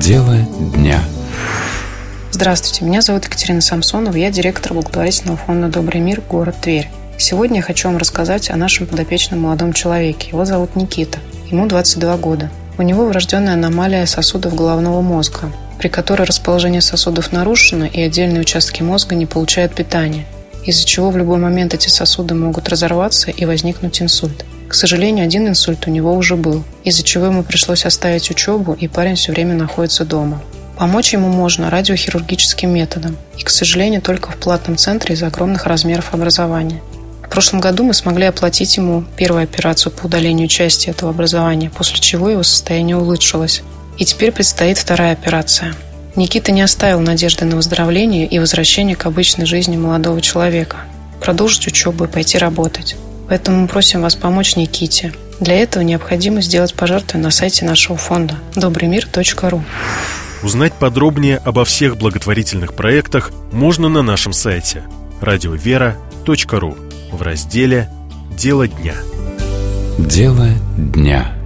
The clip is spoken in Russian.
Дело дня. Здравствуйте, меня зовут Екатерина Самсонова, я директор благотворительного фонда «Добрый мир», город Тверь. Сегодня я хочу вам рассказать о нашем подопечном молодом человеке. Его зовут Никита, ему 22 года. У него врожденная аномалия сосудов головного мозга, при которой расположение сосудов нарушено и отдельные участки мозга не получают питания, из-за чего в любой момент эти сосуды могут разорваться и возникнуть инсульт. К сожалению, один инсульт у него уже был, из-за чего ему пришлось оставить учебу, и парень все время находится дома. Помочь ему можно радиохирургическим методом, и, к сожалению, только в платном центре из-за огромных размеров образования. В прошлом году мы смогли оплатить ему первую операцию по удалению части этого образования, после чего его состояние улучшилось. И теперь предстоит вторая операция. Никита не оставил надежды на выздоровление и возвращение к обычной жизни молодого человека, продолжить учебу и пойти работать. Поэтому мы просим вас помочь Никите. Для этого необходимо сделать пожертвование на сайте нашего фонда добрыймир.ру. Узнать подробнее обо всех благотворительных проектах можно на нашем сайте radiovera.ru в разделе «Дело дня». Дело дня.